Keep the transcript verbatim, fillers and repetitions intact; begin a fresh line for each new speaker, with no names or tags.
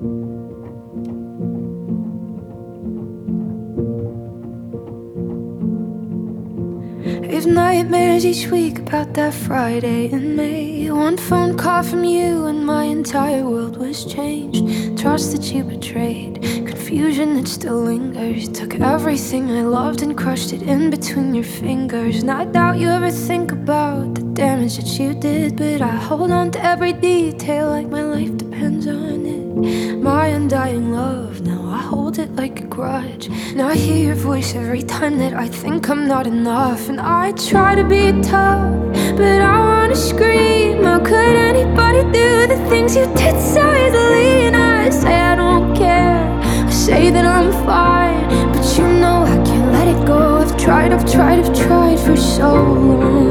We've nightmares each week about that Friday in May. One phone call from you and my entire world was changed. Trust that you betrayed, confusion that still lingers. Took everything I loved and crushed it in between your fingers. And I doubt you ever think about the damage that you did, but I hold on to every detail like my life depends on it. My undying love, now I hold it like a grudge. And I hear your voice every time that I think I'm not enough. And I try to be tough, but I wanna scream. How could anybody do the things you did so easily? And I say I don't care, I say that I'm fine, but you know I can't let it go. I've tried, I've tried, I've tried for so long.